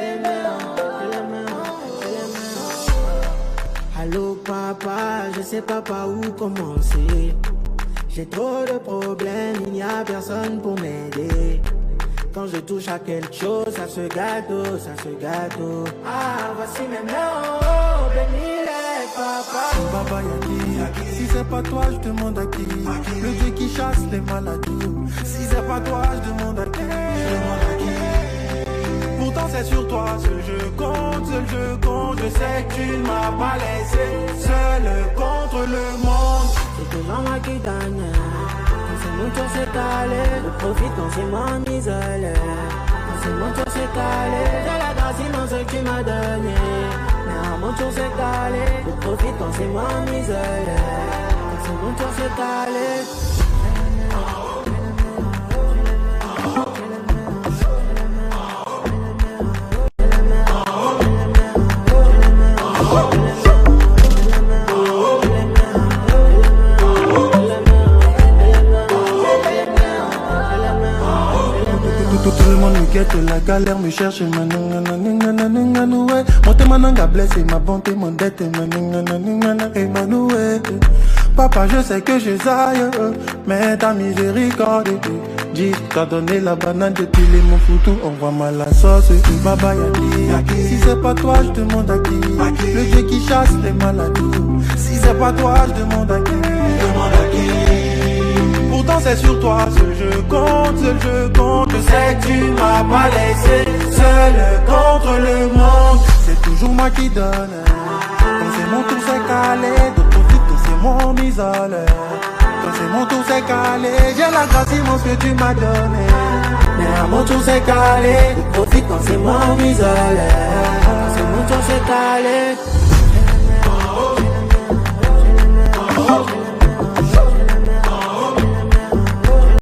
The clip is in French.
Allô papa, je sais pas par où commencer. J'ai trop de problèmes, il n'y a personne pour m'aider. Quand je touche à quelque chose, ça se gâteau, ça se gâteau. Ah, voici mes mains, béni les papa. Baba Yaki, si c'est pas toi, je demande à qui. Le Dieu qui chasse les maladies. Si c'est pas toi, je demande à qui. Je demande à qui. Pourtant c'est sur toi, seul je compte, seul je compte. Je sais que tu ne m'as pas laissé seul contre le monde. C'est toujours moi qui gagne. Quand c'est mon tour c'est calé. Je profite quand c'est mon isolé. Quand c'est mon tour c'est calé. J'ai la grâce immense que tu m'as donné. Mais à mon tour c'est calé. Je profite quand c'est mon isolé. Quand c'est mon tour c'est calé. Tout le monde me guette, la galère me cherche, ouais. Mon thé mananga blessé, ma bonté, mon dette, Emmanuel. Papa, je sais que je zaille, mais ta miséricorde, dis, t'as donné la banane, j'ai pilé mon foutu, envoie-moi la sauce, Baba Yaki. Si c'est pas toi, je demande à qui. Le Dieu qui chasse les maladies. Si c'est pas toi, je demande à qui. Demande à qui. Pourtant c'est sur toi, seul je compte, seul je compte. Je sais que tu m'as pas laissé seul contre le monde. C'est toujours moi qui donne. Quand c'est mon tour c'est calé. De profite quand c'est mon isole. Quand c'est mon tour c'est calé. J'ai la grâce immense que tu m'as donné. Mais à mon tour c'est calé. De profite quand c'est mon isole. Quand c'est mon tour c'est calé.